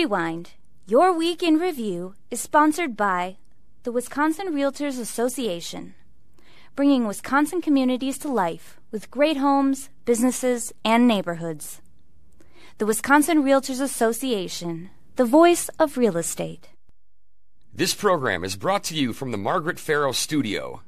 Rewind, your week in review, is sponsored by the Wisconsin Realtors Association, bringing Wisconsin communities to life with great homes, businesses, and neighborhoods. The Wisconsin Realtors Association, the voice of real estate. This program is brought to you from the Margaret Farrow Studio.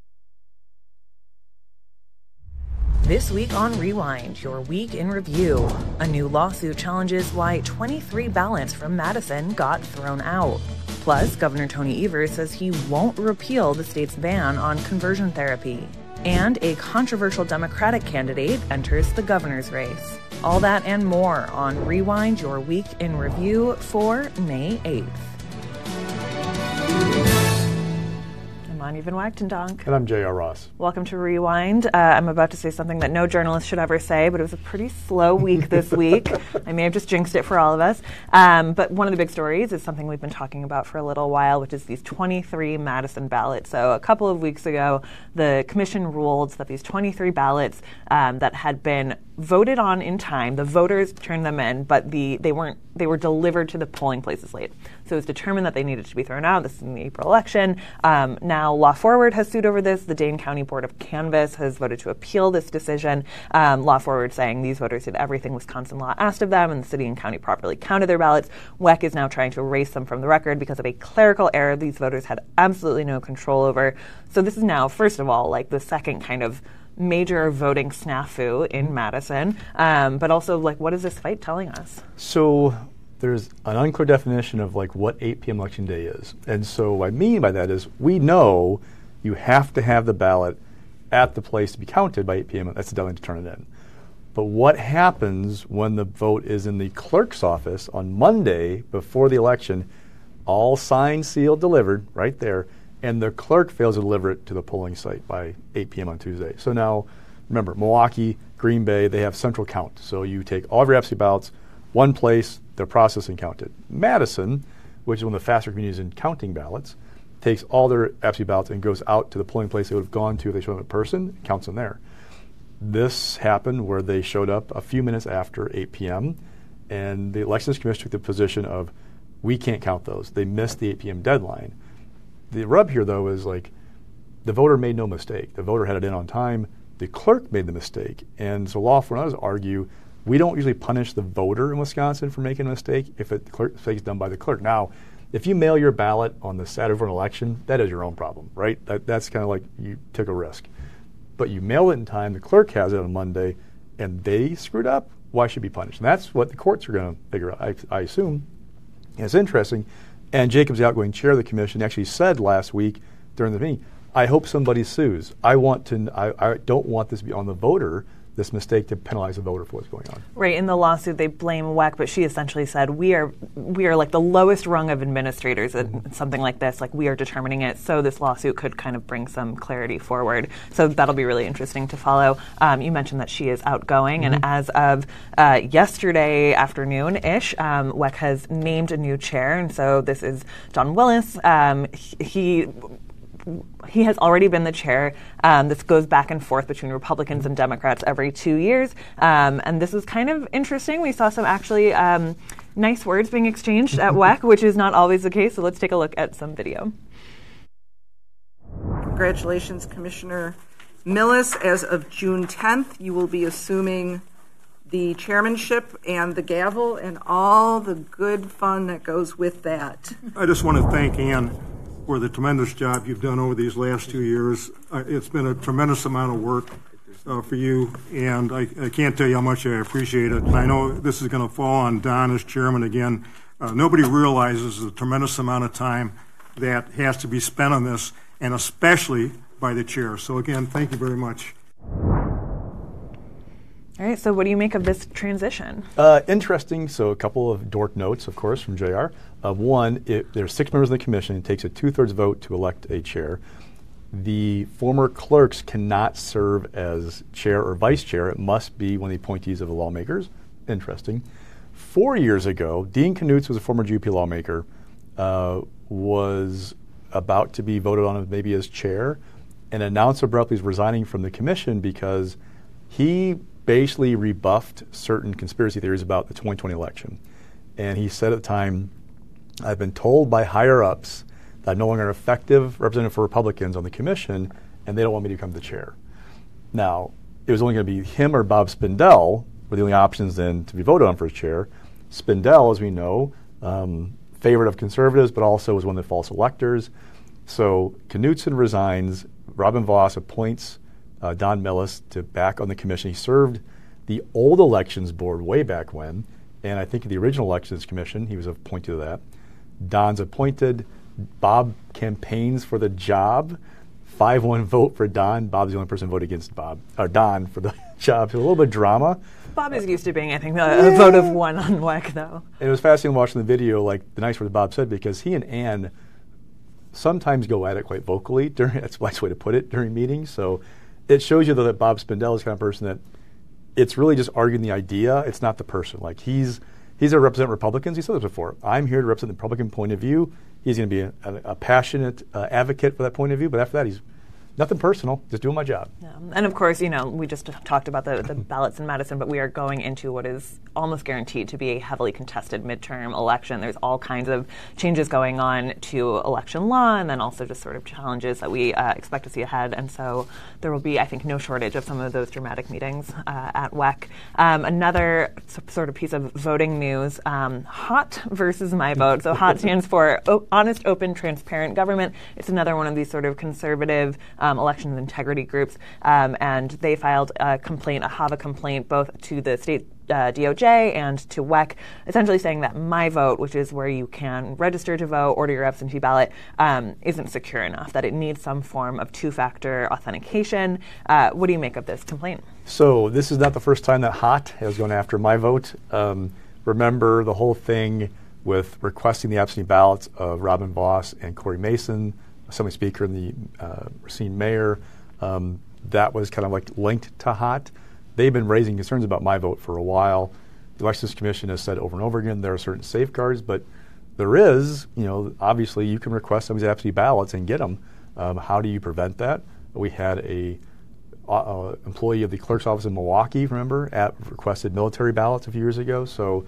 This week on Rewind, your week in review. A new lawsuit challenges why 23 ballots from Madison got thrown out. Plus, Governor Tony Evers says he won't repeal the state's ban on conversion therapy. And a controversial Democratic candidate enters the governor's race. All that and more on Rewind, your week in review for May 8th. I'm Yvonne Wachtendonk. And I'm J.R. Ross. Welcome to Rewind. I'm about to say something that no journalist should ever say, but it was a pretty slow week this week. I may have just jinxed it for all of us. But one of the big stories is something we've been talking about for a little while, which is these 23 Madison ballots. So a couple of weeks ago, the commission ruled that these 23 ballots that had been voted on in time, the voters turned them in, but they were delivered to the polling places late. So it was determined that they needed to be thrown out. This is in the April election. Now Law Forward has sued over this. The Dane County Board of Canvass has voted to appeal this decision. Law Forward saying these voters did everything Wisconsin law asked of them, and the city and county properly counted their ballots. WEC is now trying to erase them from the record because of a clerical error these voters had absolutely no control over. So this is now, first of all, like the second kind of major voting snafu in Madison, but also, like, what is this fight telling us? So there's an unclear definition of like what 8 p.m. election day is. And so what I mean by that is we know you have to have the ballot at the place to be counted by 8 p.m. That's the deadline to turn it in. But what happens when the vote is in the clerk's office on Monday before the election, all signed, sealed, delivered right there, and the clerk fails to deliver it to the polling site by 8 p.m. on Tuesday? So now, remember, Milwaukee, Green Bay, they have central count. So you take all of your absentee ballots, one place, they're processed and counted. Madison, which is one of the faster communities in counting ballots, takes all their absentee ballots and goes out to the polling place they would have gone to if they showed up in person, counts them there. This happened where they showed up a few minutes after 8 p.m., and the Elections Commission took the position of, we can't count those. They missed the 8 p.m. deadline. The rub here, though, is like the voter made no mistake. The voter had it in on time. The clerk made the mistake. And so law for us argue we don't usually punish the voter in Wisconsin for making a mistake if the mistake is done by the clerk. Now, if you mail your ballot on the Saturday for an election, that is your own problem, right? That's kind of like you took a risk. But you mail it in time, the clerk has it on Monday, and they screwed up, why should be punished? And that's what the courts are going to figure out, I assume. And it's interesting. And Jacobs, the outgoing chair of the commission, actually said last week during the meeting, I hope somebody sues. I don't want this to be on the voter, this mistake to penalize the voter for what's going on. Right. In the lawsuit, they blame WEC, but she essentially said, we are like the lowest rung of administrators at something like this. Like, we are determining it. So this lawsuit could kind of bring some clarity forward. So that'll be really interesting to follow. You mentioned that she is outgoing, and as of yesterday afternoon-ish, WEC has named a new chair. And so this is John Willis. He has already been the chair. This goes back and forth between Republicans and Democrats every 2 years. And this is kind of interesting. We saw some actually nice words being exchanged at WEC, which is not always the case. So let's take a look at some video. Congratulations, Commissioner Millis. As of June 10th, you will be assuming the chairmanship and the gavel and all the good fun that goes with that. I just want to thank Ann for the tremendous job you've done over these last 2 years. It's been a tremendous amount of work for you, and I can't tell you how much I appreciate it. And I know this is going to fall on Don as chairman again. Nobody realizes the tremendous amount of time that has to be spent on this, and especially by the chair. So again, thank you very much. All right, so what do you make of this transition? Interesting. So a couple of dork notes, of course, from JR. One, there's 6 members of the commission. It takes a 2/3 vote to elect a chair. The former clerks cannot serve as chair or vice chair. It must be one of the appointees of the lawmakers. Interesting. 4 years ago, Dean Knutz was a former GOP lawmaker, was about to be voted on maybe as chair, and announced abruptly he's resigning from the commission because he basically rebuffed certain conspiracy theories about the 2020 election. And he said at the time, I've been told by higher-ups that I'm no longer an effective representative for Republicans on the commission, and they don't want me to become the chair. Now, it was only going to be him or Bob Spindell were the only options then to be voted on for chair. Spindell, as we know, favorite of conservatives, but also was one of the false electors. So Knudsen resigns. Robin Vos appoints Don Millis to back on the commission. He served the old elections board way back when, and I think the original elections commission, he was appointed to that. Don's appointed. Bob campaigns for the job. 5-1 vote for Don. Bob's the only person who voted against Don for the job. So a little bit of drama. Bob is used to being, I think, a vote of one on WEC, though. And it was fascinating watching the video, like the nice words Bob said, because he and Ann sometimes go at it quite vocally. That's the nice way to put it, during meetings. So it shows you, though, that Bob Spindell is the kind of person that it's really just arguing the idea. It's not the person. Like he's there to represent Republicans. He said this before. I'm here to represent the Republican point of view. He's going to be a passionate advocate for that point of view. But after that, he's nothing personal, just doing my job. Yeah. And of course, we just talked about the ballots in Madison, but we are going into what is almost guaranteed to be a heavily contested midterm election. There's all kinds of changes going on to election law, and then also just sort of challenges that we expect to see ahead. And so there will be, I think, no shortage of some of those dramatic meetings at WEC. Another sort of piece of voting news, HOT versus My Vote. So HOT stands for Honest, Open, Transparent Government. It's another one of these sort of conservative elections integrity groups, and they filed a HAVA complaint both to the state DOJ and to WEC, essentially saying that My Vote, which is where you can register to vote, order your absentee ballot, isn't secure enough, that it needs some form of two-factor authentication. What do you make of this complaint? So this is not the first time that HOT has gone after My Vote. Remember the whole thing with requesting the absentee ballots of Robin Vos and Corey Mason, Assembly Speaker and the Racine Mayor. That was kind of like linked to HOT. They've been raising concerns about My Vote for a while. The Elections Commission has said over and over again there are certain safeguards, but there is, obviously you can request somebody's absentee ballots and get them. How do you prevent that? We had a employee of the clerk's office in Milwaukee, remember, requested military ballots a few years ago. So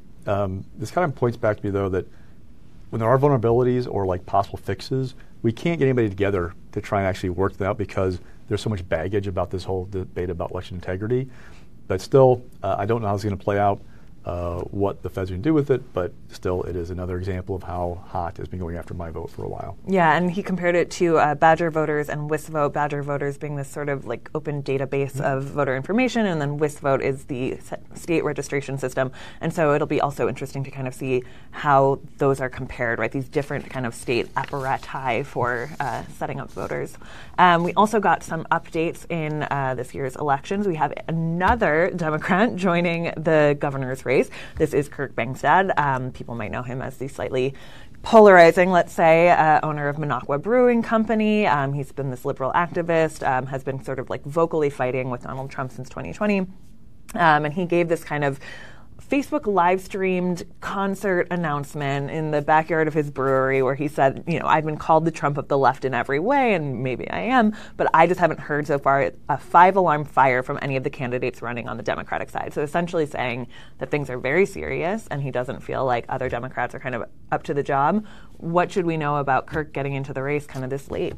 this kind of points back to me, though, that when there are vulnerabilities or like possible fixes, we can't get anybody together to try and actually work them out because there's so much baggage about this whole debate about election integrity. But still, I don't know how it's going to play out, what the feds are going to do with it, but still it is another example of how HOT has been going after My Vote for a while. Yeah, and he compared it to Badger Voters and WisVote, Badger Voters being this sort of like open database of voter information, and then WisVote is the state registration system. And so it'll be also interesting to kind of see how those are compared, right? These different kind of state apparati for setting up voters. We also got some updates in this year's elections. We have another Democrat joining the governor's race. This is Kirk Bangstad. People might know him as the slightly polarizing, let's say, owner of Minocqua Brewing Company. He's been this liberal activist, has been sort of like vocally fighting with Donald Trump since 2020. And he gave this kind of Facebook live-streamed concert announcement in the backyard of his brewery where he said, I've been called the Trump of the left in every way, and maybe I am, but I just haven't heard so far a 5-alarm fire from any of the candidates running on the Democratic side. So essentially saying that things are very serious and he doesn't feel like other Democrats are kind of up to the job. What should we know about Kirk getting into the race kind of this late?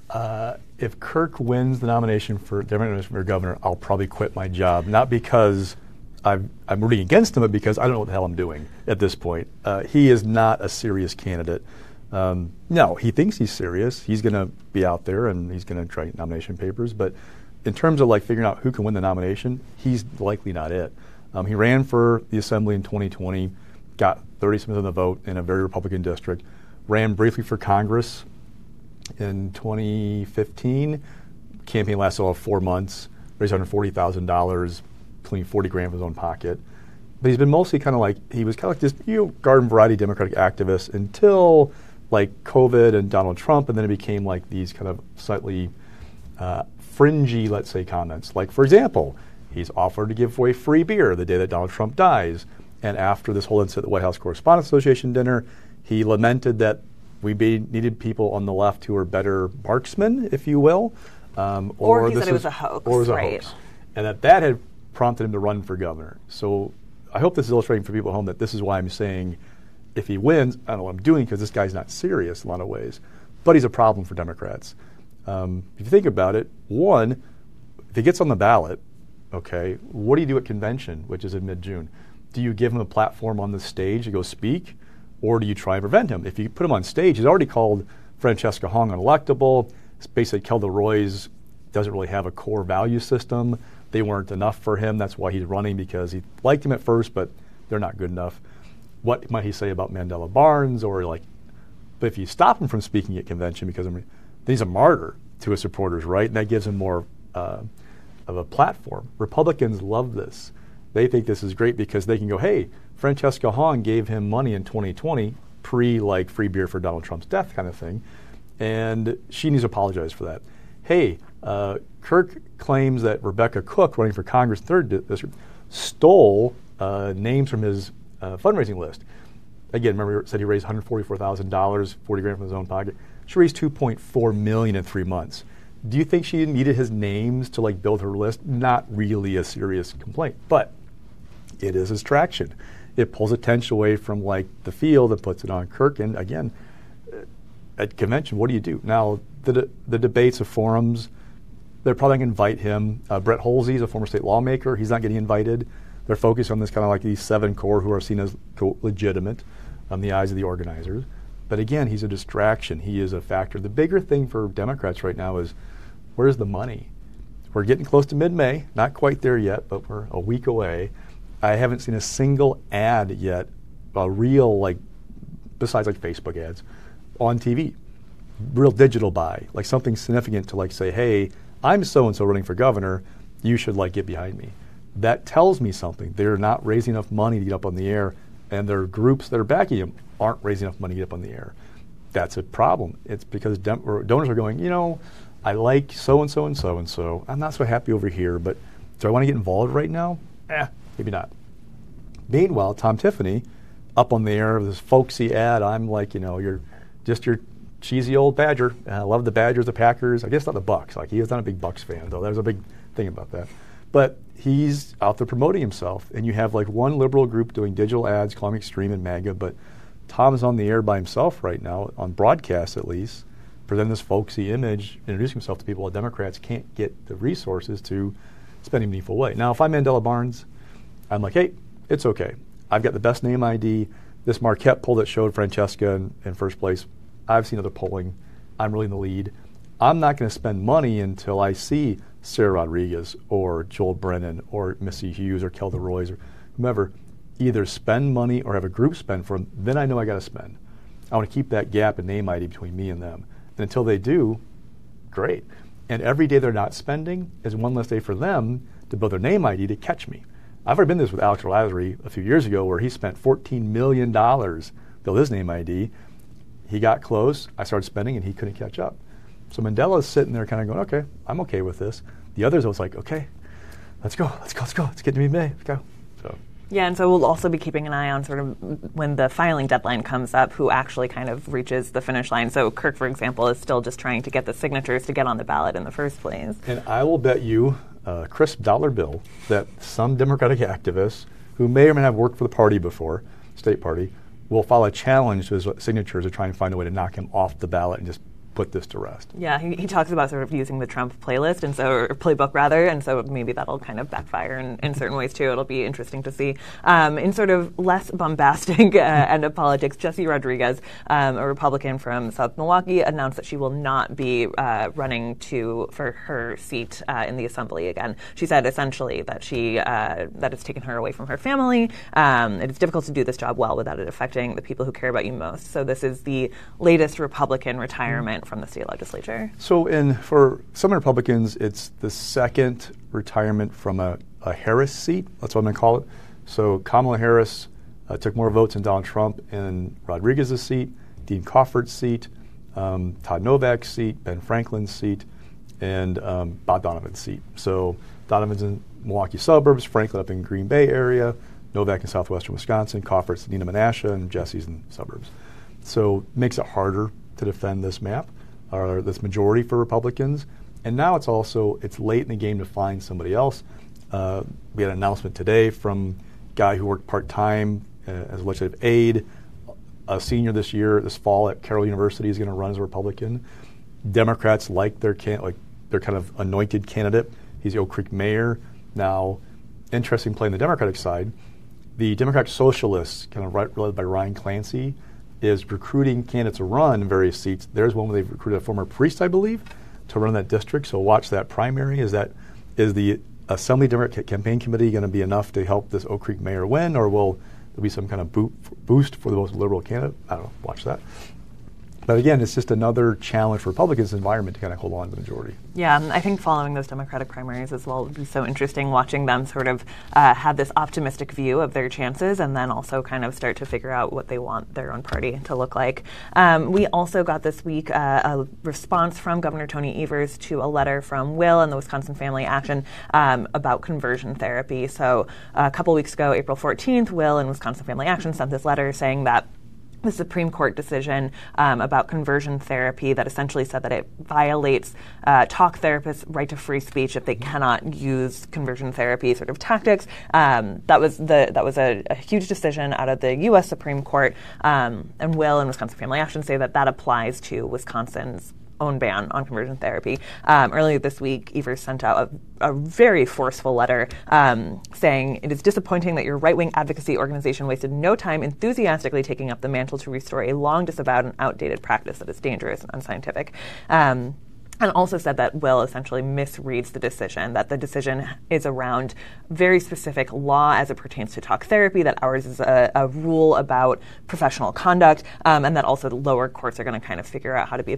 If Kirk wins the nomination for governor, I'll probably quit my job, not because I'm rooting against him, but because I don't know what the hell I'm doing at this point. He is not a serious candidate. No, he thinks he's serious. He's going to be out there and he's going to try nomination papers. But in terms of like figuring out who can win the nomination, he's likely not it. He ran for the assembly in 2020, got 30% of the vote in a very Republican district, ran briefly for Congress in 2015. Campaign lasted all 4 months, raised $140,000. Clean $40,000 from his own pocket. But he's been mostly kind of like, he was kind of like this garden variety Democratic activist until like COVID and Donald Trump, and then it became like these kind of slightly fringy, let's say, comments. Like, for example, he's offered to give away free beer the day that Donald Trump dies. And after this whole incident at the White House Correspondents Association dinner, he lamented that we needed people on the left who are better marksmen, if you will. Or he said it was a hoax. Or it was a hoax. And that had prompted him to run for governor. So I hope this is illustrating for people at home that this is why I'm saying if he wins, I don't know what I'm doing because this guy's not serious in a lot of ways. But he's a problem for Democrats. If you think about it, one, if he gets on the ballot, okay, what do you do at convention, which is in mid-June? Do you give him a platform on the stage to go speak, or do you try and prevent him? If you put him on stage, he's already called Francesca Hong unelectable. It's basically Kelda Roy's doesn't really have a core value system. They weren't enough for him. That's why he's running, because he liked him at first, but they're not good enough. What might he say about Mandela Barnes? But if you stop him from speaking at convention, because then he's a martyr to his supporters, right? And that gives him more of a platform. Republicans love this. They think this is great because they can go, hey, Francesca Hong gave him money in 2020, free beer for Donald Trump's death kind of thing, and she needs to apologize for that. Hey, Kirk claims that Rebecca Cook, running for Congress in 3rd District, stole names from his fundraising list. Again, remember, said he raised $144,000, 40 grand from his own pocket. She raised $2.4 million in 3 months. Do you think she needed his names to build her list? Not really a serious complaint, but it is his traction. It pulls attention away from the field and puts it on Kirk. And again, at convention, what do you do? Now, the debates, the forums, they're probably going to invite him. Brett Holsey is a former state lawmaker. He's not getting invited. They're focused on this kind of these 7 core who are seen as legitimate in the eyes of the organizers. But again, he's a distraction. He is a factor. The bigger thing for Democrats right now is, where's the money? We're getting close to mid-May. Not quite there yet, but we're a week away. I haven't seen a single ad yet, a real, besides Facebook ads, on TV. Real digital buy, something significant to say, hey, I'm so-and-so running for governor. You should get behind me. That tells me something. They're not raising enough money to get up on the air, and their groups that are backing him aren't raising enough money to get up on the air. That's a problem. It's because donors are going, I like so-and-so and so-and-so. I'm not so happy over here, but do I want to get involved right now? Maybe not. Meanwhile, Tom Tiffany, up on the air of this folksy ad, I'm you're just your cheesy old Badger. I love the Badgers, the Packers. I guess not the Bucks. He is not a big Bucks fan, though. There's a big thing about that. But he's out there promoting himself, and you have one liberal group doing digital ads, calling extreme and MAGA, but Tom's on the air by himself right now, on broadcast at least, presenting this folksy image, introducing himself to people that Democrats can't get the resources to spend in a meaningful way. Now, if I'm Mandela Barnes, I'm hey, it's okay. I've got the best name ID. This Marquette poll that showed Francesca in first place, I've seen other polling. I'm really in the lead. I'm not going to spend money until I see Sarah Rodriguez or Joel Brennan or Missy Hughes or Kelda Roy's or whomever either spend money or have a group spend for them. Then I know I got to spend. I want to keep that gap in name ID between me and them. And until they do, great. And every day they're not spending is one less day for them to build their name ID to catch me. I've already been this with Alex Lasry a few years ago, where he spent $14 million to build his name ID. He got close. I started spending, and he couldn't catch up. So Mandela's sitting there kind of going, okay, I'm okay with this. The others, I was okay, let's go. Let's get to May. Let's go. So. Yeah, and so we'll also be keeping an eye on sort of when the filing deadline comes up, who actually kind of reaches the finish line. So Kirk, for example, is still just trying to get the signatures to get on the ballot in the first place. And I will bet you a crisp dollar bill that some Democratic activists who may or may not have worked for the party before, state party, will file a challenge to his signatures to try and find a way to knock him off the ballot and just put this to rest. Yeah, he talks about sort of using the Trump playlist, and so, or playbook rather, and so maybe that'll kind of backfire in certain ways too. It'll be interesting to see. In sort of less bombastic end of politics, Jessie Rodriguez, a Republican from South Milwaukee, announced that she will not be running for her seat in the Assembly again. She said essentially that that it's taken her away from her family. It's difficult to do this job well without it affecting the people who care about you most. So this is the latest Republican retirement from the state legislature. So for some Republicans, it's the second retirement from a Harris seat. That's what I'm going to call it. So Kamala Harris took more votes than Donald Trump in Rodriguez's seat, Dean Crawford's seat, Todd Novak's seat, Ben Franklin's seat, and Bob Donovan's seat. So Donovan's in Milwaukee suburbs, Franklin up in Green Bay area, Novak in southwestern Wisconsin, Crawford's Nina Menasha, and Jesse's in suburbs. So it makes it harder to defend this map, or this majority for Republicans. And now it's late in the game to find somebody else. We had an announcement today from guy who worked part-time as a legislative aide, a senior this fall at Carroll University, is going to run as a Republican. Democrats like their kind of anointed candidate. He's the Oak Creek mayor. Now, interesting play on the Democratic side. The Democratic Socialists, kind of led by Ryan Clancy, is recruiting candidates to run in various seats. There's one where they've recruited a former priest, I believe, to run that district. So watch that primary. Is the Assembly Democratic Campaign Committee going to be enough to help this Oak Creek mayor win, or will there be some kind of boost for the most liberal candidate? I don't know. Watch that. But again, it's just another challenge for Republicans' environment to kind of hold on to the majority. Yeah, I think following those Democratic primaries as well would be so interesting, watching them sort of have this optimistic view of their chances and then also kind of start to figure out what they want their own party to look like. We also got this week a response from Governor Tony Evers to a letter from Will and the Wisconsin Family Action about conversion therapy. So a couple weeks ago, April 14th, Will and Wisconsin Family Action sent this letter saying that the Supreme Court decision about conversion therapy that essentially said that it violates talk therapists' right to free speech if they cannot use conversion therapy sort of tactics. That was a huge decision out of the U.S. Supreme Court, and Will and Wisconsin Family Action say that applies to Wisconsin's own ban on conversion therapy. Earlier this week, Evers sent out a very forceful letter saying, "It is disappointing that your right-wing advocacy organization wasted no time enthusiastically taking up the mantle to restore a long disavowed and outdated practice that is dangerous and unscientific." And also said that Will essentially misreads the decision, that the decision is around very specific law as it pertains to talk therapy, that ours is a rule about professional conduct, and that also the lower courts are going to kind of figure out how to be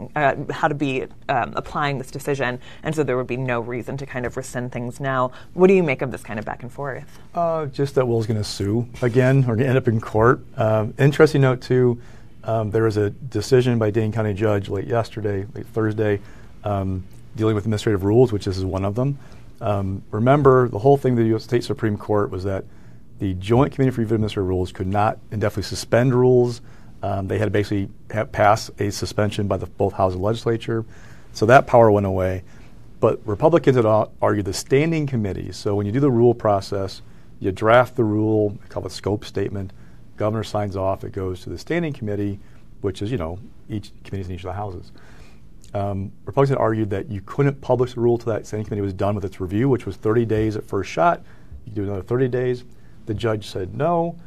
applying this decision, and so there would be no reason to kind of rescind things now. What do you make of this kind of back and forth? Just that Will's going to sue again, or going to end up in court. Interesting note, too, there was a decision by Dane County judge late Thursday, dealing with administrative rules, which this is one of them. Remember, the whole thing of the U.S. State Supreme Court was that the Joint Committee for Review of Administrative Rules could not indefinitely suspend rules. They had to basically pass a suspension by both houses of the legislature. So that power went away. But Republicans had argued the standing committee. So when you do the rule process, you draft the rule, they call it a scope statement. Governor signs off. It goes to the standing committee, which is, each committees in each of the houses. Republicans had argued that you couldn't publish the rule until that standing committee was done with its review, which was 30 days at first shot. You could do another 30 days. The judge said no.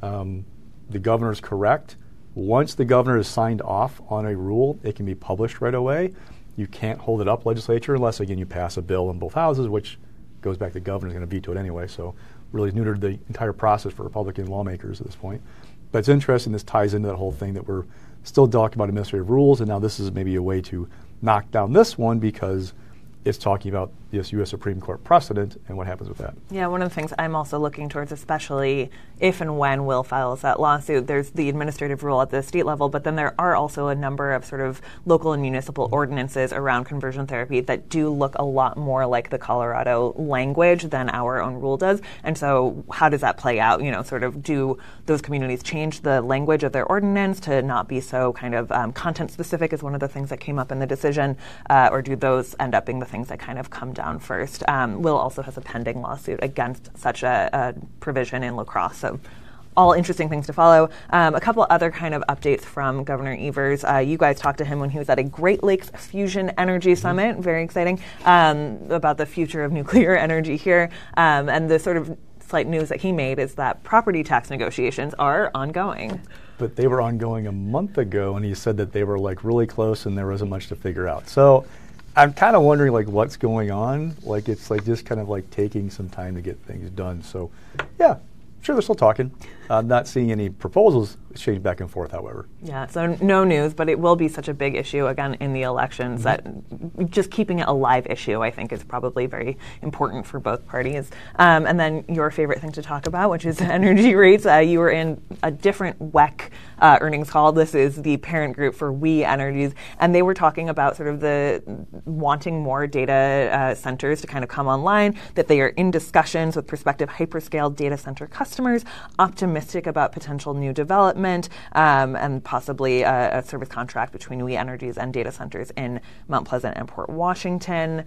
The governor's correct. Once the governor has signed off on a rule, it can be published right away. You can't hold it up, legislature, unless, again, you pass a bill in both houses, which goes back to the governor's going to veto it anyway. So really neutered the entire process for Republican lawmakers at this point. But it's interesting, this ties into that whole thing that we're still talking about administrative rules, and now this is maybe a way to knock down this one because it's talking about this U.S. Supreme Court precedent and what happens with that. Yeah, one of the things I'm also looking towards, especially if and when Will files that lawsuit, there's the administrative rule at the state level, but then there are also a number of sort of local and municipal ordinances around conversion therapy that do look a lot more like the Colorado language than our own rule does. And so how does that play out? Sort of do those communities change the language of their ordinance to not be so kind of content specific is one of the things that came up in the decision, or do those end up being the things that kind of come down first? Will also has a pending lawsuit against such a provision in La Crosse. So all interesting things to follow. A couple other kind of updates from Governor Evers. You guys talked to him when he was at a Great Lakes Fusion Energy Summit, very exciting, about the future of nuclear energy here. And the sort of slight news that he made is that property tax negotiations are ongoing. But they were ongoing a month ago, and he said that they were really close and there wasn't much to figure out. So I'm kind of wondering what's going on. It's just kind of taking some time to get things done. So yeah, sure, they're still talking. Not seeing any proposals change back and forth, however. Yeah, so no news, but it will be such a big issue again in the elections that just keeping it a live issue, I think, is probably very important for both parties. And then your favorite thing to talk about, which is energy rates. You were in a different WEC earnings call. This is the parent group for We Energies, and they were talking about sort of the wanting more data centers to kind of come online, that they are in discussions with prospective hyperscale data center customers, optimistic about potential new development, and possibly a service contract between We Energies and data centers in Mount Pleasant and Port Washington.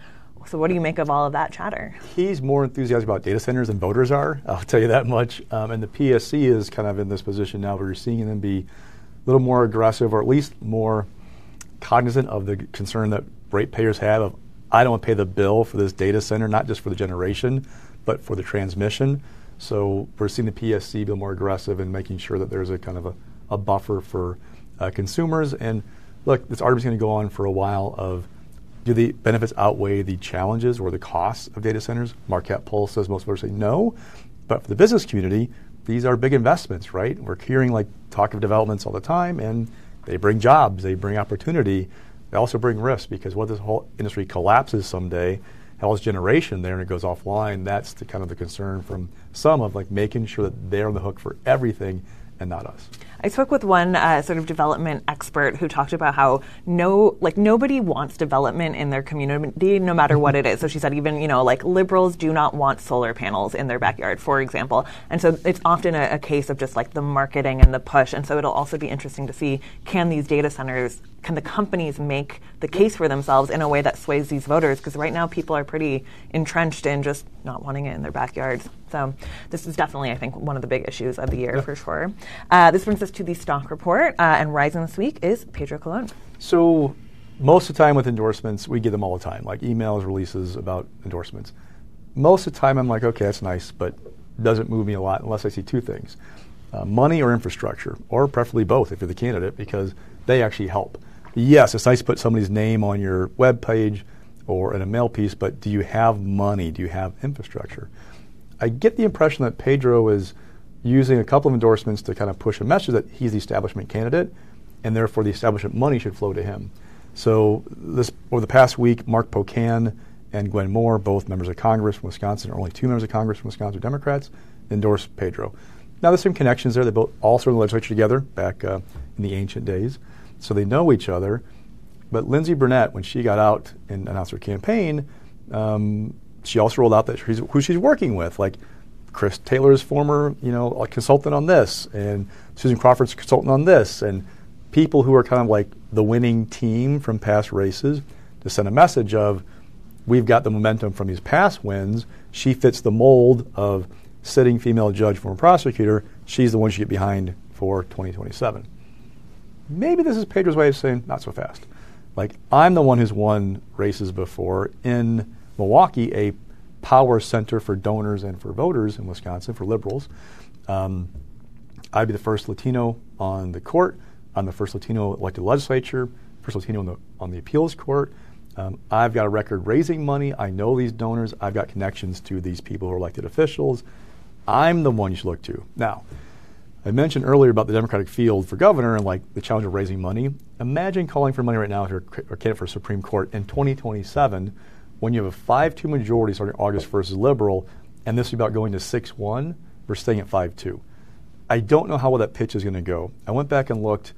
talk. So what do you make of all of that chatter? He's more enthusiastic about data centers than voters are, I'll tell you that much. And the PSC is kind of in this position now where you're seeing them be a little more aggressive, or at least more cognizant of the concern that ratepayers have of, I don't want to pay the bill for this data center, not just for the generation, but for the transmission. So we're seeing the PSC be more aggressive in making sure that there's a kind of a buffer for consumers. And look, this argument's going to go on for a while of, do the benefits outweigh the challenges or the costs of data centers? Marquette Pulse says most voters say no. But for the business community, these are big investments, right? We're hearing talk of developments all the time, and they bring jobs, they bring opportunity. They also bring risk, because what this whole industry collapses someday, all this generation there and it goes offline, that's the kind of the concern from some of making sure that they're on the hook for everything and not us. I spoke with one sort of development expert who talked about how nobody wants development in their community, no matter what it is. So she said even, liberals do not want solar panels in their backyard, for example. And so it's often a case of just the marketing and the push. And so it'll also be interesting to see, can the companies make the case for themselves in a way that sways these voters? Because right now people are pretty entrenched in just not wanting it in their backyards. So this is definitely, I think, one of the big issues of the year for sure. This brings us to the stock report, and rising this week is Pedro Colon. So most of the time with endorsements, we get them all the time, like emails, releases about endorsements. Most of the time I'm like, okay, that's nice, but doesn't move me a lot unless I see two things. Money or infrastructure, or preferably both if you're the candidate, because they actually help. Yes, it's nice to put somebody's name on your web page or in a mail piece, but do you have money? Do you have infrastructure? I get the impression that Pedro is using a couple of endorsements to kind of push a message that he's the establishment candidate, and therefore the establishment money should flow to him. So over the past week, Mark Pocan and Gwen Moore, both members of Congress from Wisconsin, or only two members of Congress from Wisconsin Democrats, endorsed Pedro. Now there's some connections there. They both all served in the legislature together back in the ancient days, so they know each other. But Lindsey Burnett, when she got out and announced her campaign, she also rolled out that who she's working with, like Chris Taylor's former, consultant on this, and Susan Crawford's consultant on this, and people who are kind of like the winning team from past races, to send a message of, we've got the momentum from these past wins. She fits the mold of sitting female judge, former prosecutor. She's the one you get behind for 2027. Maybe this is Pedro's way of saying, not so fast. I'm the one who's won races before in Milwaukee, a power center for donors and for voters in Wisconsin, for liberals. I'd be the first Latino on the court. I'm the first Latino elected legislature, first Latino on the appeals court. I've got a record raising money. I know these donors. I've got connections to these people who are elected officials. I'm the one you should look to. Now, I mentioned earlier about the Democratic field for governor and the challenge of raising money. Imagine calling for money right now if you're a candidate for Supreme Court in 2027 when you have a 5-2 majority starting August 1st as liberal, and this is about going to 6-1 versus staying at 5-2. I don't know how well that pitch is going to go. I went back and looked,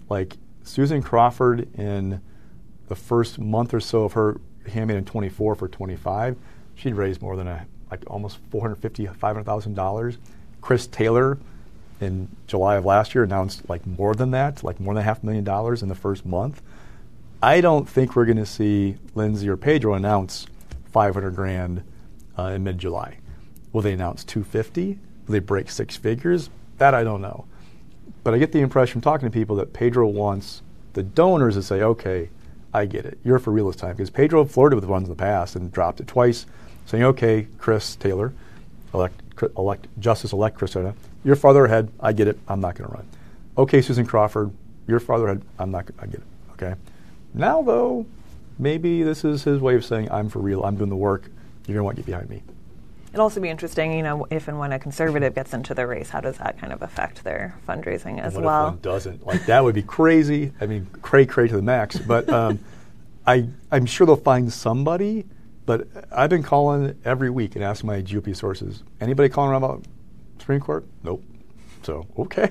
Susan Crawford in the first month or so of her campaign in 24 for 25, she'd raised more than almost $450,000, $500,000. Chris Taylor in July of last year announced more than that, more than $500,000 in the first month. I don't think we're going to see Lindsey or Pedro announce $500,000 in mid-July. Will they announce $250,000? Will they break six figures? That I don't know. But I get the impression from talking to people that Pedro wants the donors to say, okay, I get it. You're for real this time. Because Pedro flirted with ones in the past and dropped it twice, saying, okay, Chris Taylor, Justice-elect Chris Taylor, you're farther ahead. I get it. I'm not going to run. Okay, Susan Crawford, you're farther ahead. I get it. Okay. Now, though, maybe this is his way of saying, I'm for real. I'm doing the work. You're going to want to get behind me. It'll also be interesting, if and when a conservative gets into the race, how does that kind of affect their fundraising as well? well? If one doesn't? That would be crazy. I mean, cray to the max. But I'm sure they'll find somebody. But I've been calling every week and asking my GOP sources, anybody calling around about Supreme Court? Nope. So, okay.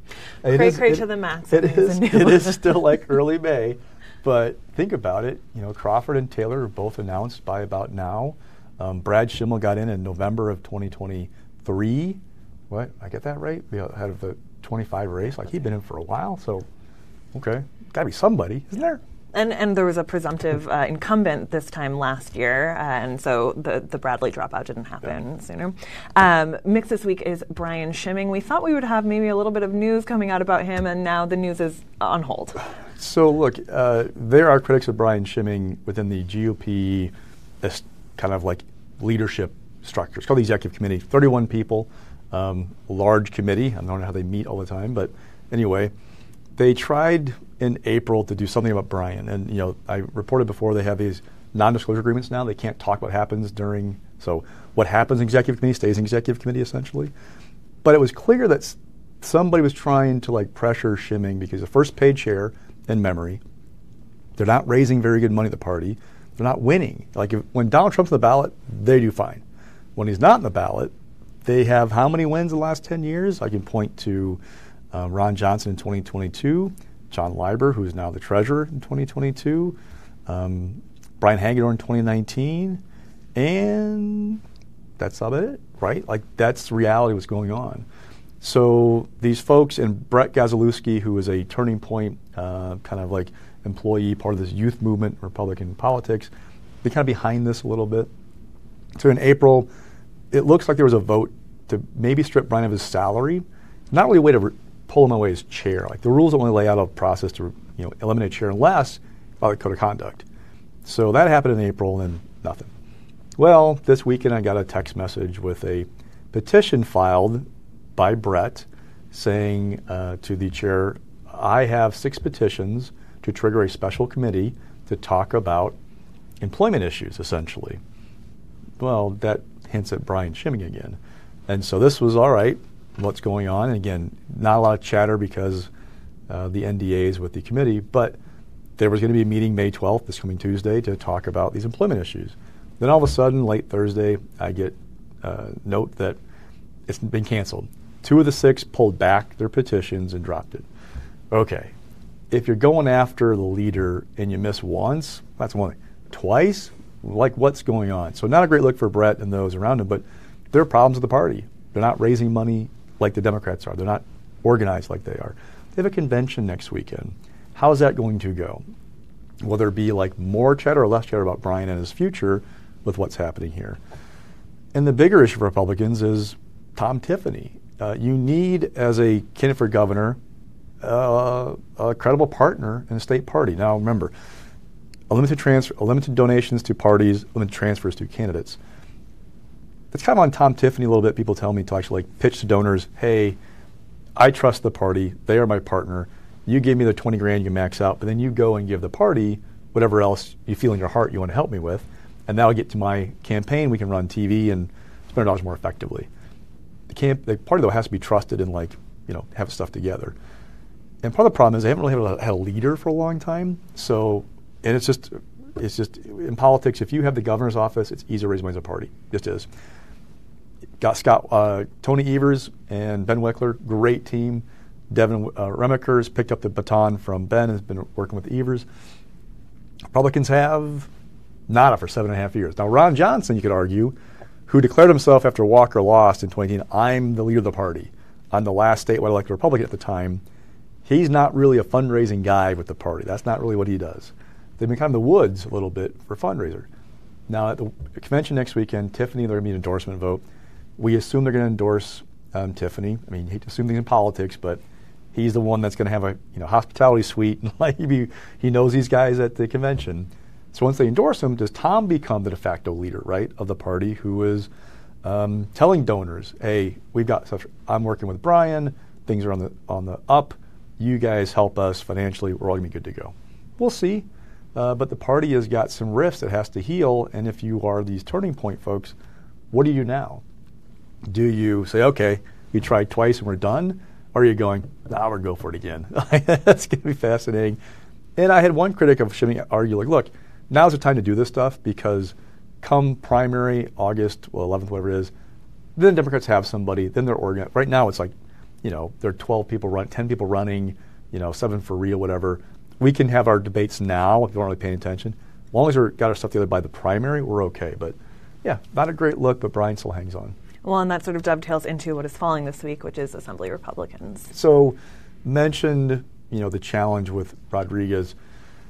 Cray to the max. It is still early May. But think about it. Crawford and Taylor are both announced by about now. Brad Schimmel got in November of 2023. What? I get that right? Ahead of the 25 race. He'd been in for a while. So, okay. Got to be somebody, isn't there? And there was a presumptive incumbent this time last year, and so the Bradley dropout didn't happen sooner. Mixed this week is Brian Schimming. We thought we would have maybe a little bit of news coming out about him, and now the news is on hold. So look, there are critics of Brian Schimming within the GOP, this kind of like leadership structure. It's called the Executive Committee, 31 people, large committee. I don't know how they meet all the time, but anyway, they tried in April to do something about Brian. And, you know, I reported before they have these non-disclosure agreements now. They can't talk what happens during, so what happens in Executive Committee stays in Executive Committee essentially. But it was clear that somebody was trying to like pressure Schimming because the first paid chair in memory, they're not raising very good money at the party. They're not winning. Like when Donald Trump's on the ballot, they do fine. When he's not on the ballot, they have how many wins in the last 10 years? I can point to Ron Johnson in 2022, John Leiber, who is now the treasurer in 2022, Brian Hagedorn in 2019, and that's about it, right? Like that's the reality of what's going on. So these folks, and Brett Gazalewski, who is a Turning Point kind of like employee, part of this youth movement, Republican politics, they're kind of behind this a little bit. So in April, it looks like there was a vote to maybe strip Brian of his salary. Not really a way to pull him away as chair. Like the rules only lay out a process to eliminate chair unless by the code of conduct. So that happened in April and nothing. Well, this weekend I got a text message with a petition filed by Brett saying to the chair, I have 6 petitions to trigger a special committee to talk about employment issues, essentially. Well, that hints at Brian Schimming again. And so this was all right, what's going on. And again, not a lot of chatter because the NDAs with the committee, but there was going to be a meeting May 12th, this coming Tuesday, to talk about these employment issues. Then all of a sudden, late Thursday, I get a note that it's been canceled. 2 of the 6 pulled back their petitions and dropped it. Okay, if you're going after the leader and you miss once, that's one thing. Twice? Like what's going on? So not a great look for Brett and those around him, but there are problems with the party. They're not raising money like the Democrats are. They're not organized like they are. They have a convention next weekend. How's that going to go? Will there be like more chatter or less chatter about Brian and his future with what's happening here? And the bigger issue for Republicans is Tom Tiffany. You need, as a candidate for governor, a credible partner in the state party. Now remember, limited donations to parties, limited transfers to candidates. It's kind of on Tom Tiffany a little bit. People tell me to actually like pitch to donors, hey, I trust the party. They are my partner. You give me the 20 grand you max out, but then you go and give the party whatever else you feel in your heart you want to help me with, and that'll get to my campaign. We can run TV and spend dollars more effectively. The party, though, has to be trusted and have stuff together. And part of the problem is they haven't really had a leader for a long time. So, and it's just in politics, if you have the governor's office, it's easy to raise money as a party. It just is. Got Tony Evers and Ben Wickler, great team. Devin Remiker's picked up the baton from Ben, has been working with Evers. Republicans have nada for 7.5 years. Now, Ron Johnson, you could argue, who declared himself after Walker lost in 2018, I'm the leader of the party. I'm the last statewide elected Republican at the time. He's not really a fundraising guy with the party. That's not really what he does. They've been kind of in the woods a little bit for fundraiser. Now, at the convention next weekend, Tiffany, they're going to be an endorsement vote. We assume they're going to endorse Tiffany. I mean, you hate to assume things in politics, but he's the one that's going to have a hospitality suite. And he knows these guys at the convention. So once they endorse him, does Tom become the de facto leader, right, of the party, who is telling donors, hey, I'm working with Brian. Things are on the up. You guys help us financially. We're all going to be good to go. We'll see. But the party has got some rifts it has to heal. And if you are these Turning Point folks, what do you do? Do you say, okay, we tried twice and we're done? Or are you going, nah, we're going to go for it again? That's going to be fascinating. And I had one critic of Schimming argue, like, look, now's the time to do this stuff because come primary, August 11th, whatever it is, then Democrats have somebody, then they're organized. Right now it's like, there are 12 people 10 people running, 7 for real, whatever. We can have our debates now if you aren't really paying attention. As long as we've got our stuff together by the primary, we're okay. But yeah, not a great look, but Brian still hangs on. Well, and that sort of dovetails into what is falling this week, which is Assembly Republicans. So mentioned, the challenge with Rodriguez.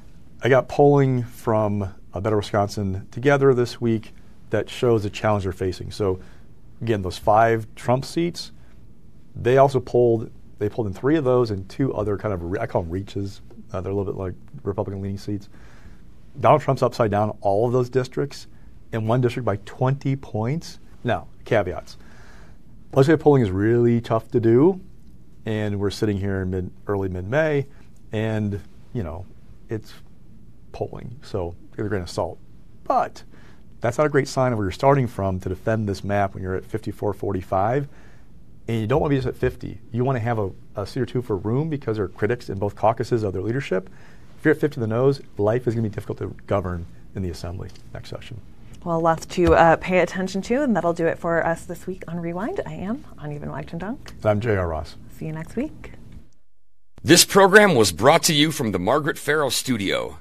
I got polling from Better Wisconsin Together this week that shows the challenge they're facing. So, again, those 5 Trump seats, they also polled in 3 of those and 2 other kind of, I call them reaches. They're a little bit like Republican-leaning seats. Donald Trump's upside down all of those districts, in one district by 20 points. Now, caveats. Legislative polling is really tough to do, and we're sitting here in early mid-May, and, it's polling, so give it a grain of salt. But that's not a great sign of where you're starting from to defend this map when you're at 54-45, and you don't want to be just at 50. You want to have a seat or 2 for room because there are critics in both caucuses of their leadership. If you're at 50 in the nose, life is going to be difficult to govern in the Assembly next session. Well, lots to pay attention to, and that'll do it for us this week on Rewind. I am Ani Van Wagten-Dunk. And I'm J.R. Ross. See you next week. This program was brought to you from the Margaret Farrow Studio.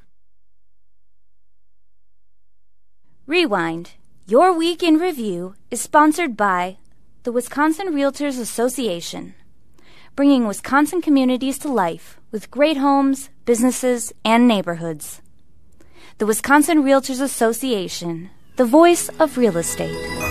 Rewind, Your Week in Review, is sponsored by the Wisconsin Realtors Association, bringing Wisconsin communities to life with great homes, businesses, and neighborhoods. The Wisconsin Realtors Association, the voice of real estate.